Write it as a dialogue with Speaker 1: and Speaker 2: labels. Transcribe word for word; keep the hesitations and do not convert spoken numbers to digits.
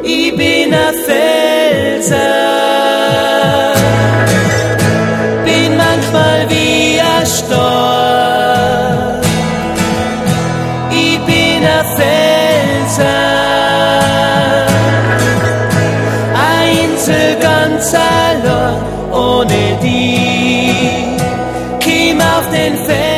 Speaker 1: ich bin ein Felsen, bin manchmal wie ein Stein, ich bin ein Felsen, einzel ganz allein, ohne die, komm auf den Felsen.